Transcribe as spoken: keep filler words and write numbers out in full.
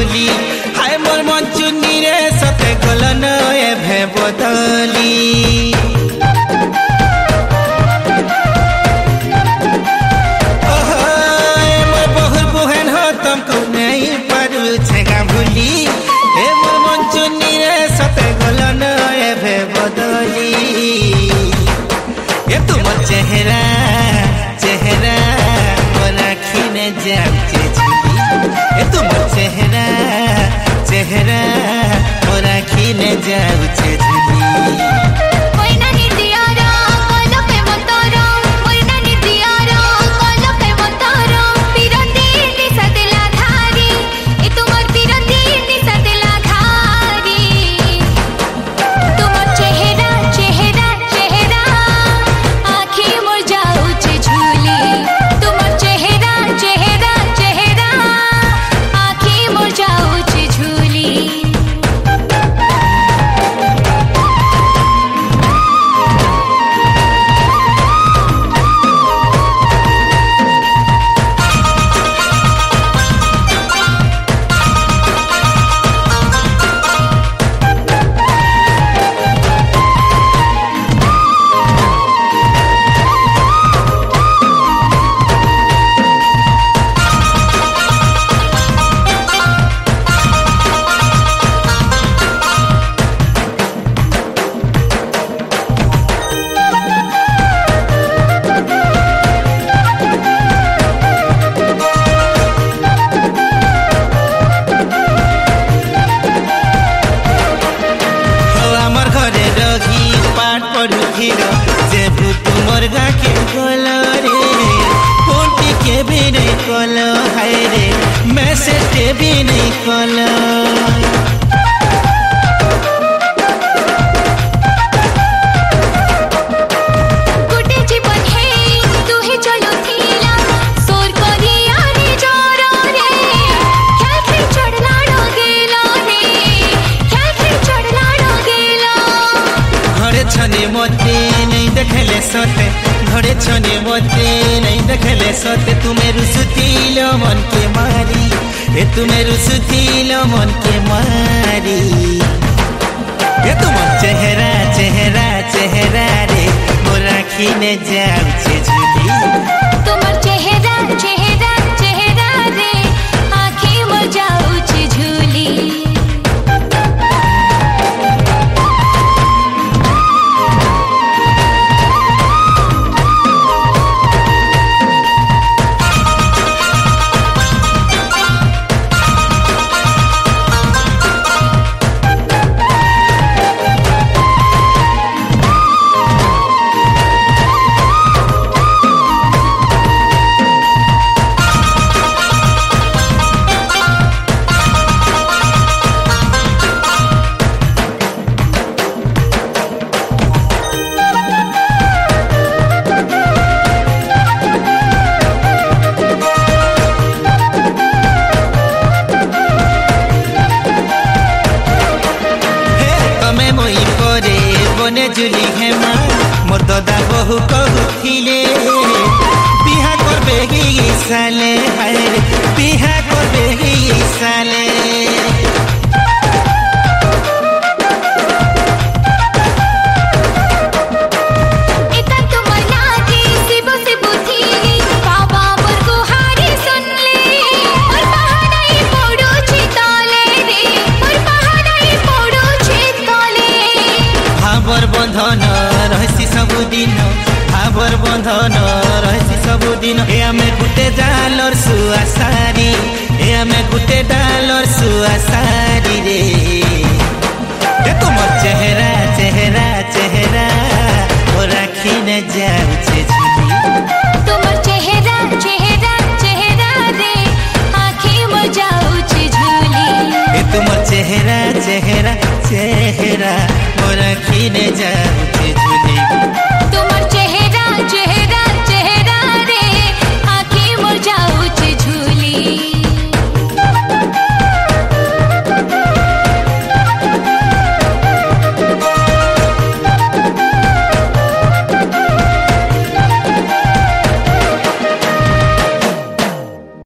भूली हाय मोर मन चुनी रे सते गलन एभे बदली चेहरा चेहरा राखी ने जाऊचे झूली ए तुम चेहरा चेहरा राखी ने जाऊचे झूली तुमर गाके गलो रे फोन के भी नहीं कलो हाय रे मैसेज के भी नहीं कलो मते नहीं देखले सते घरे छने मते नहीं देखले सते तुम्हें रुसुतीलो मन के मारी ए तुम्हें रुसुतीलो मन के मारी ए तुम चेहरा चेहरा चेहरा रे मोर राखी ने जाऊचे झूली तुमर चेहरा चेहरा चेहरा रे आँखी मोर जाऊचे झूली जुली हेमा मोर दादा बहु कहूथिले बिहा करबे गी साले हाय रे बिहा करबे गी साले बंधन रहसी सबुदिन भावर बंधन रहसी सबुदिन ए आमे गुटे डालर सुआ सारी ए आमे गुटे डालर सुआ सारी रे ए तुमर चेहरा चेहरा चेहरा ओ राखी ने जाऊचे झूली तुमर चेहरा चेहरा चेहरा रे आँखी मोर जाऊचे झूली ए तुमर चेहरा चेहरा चेहरा ओ राखी ने जा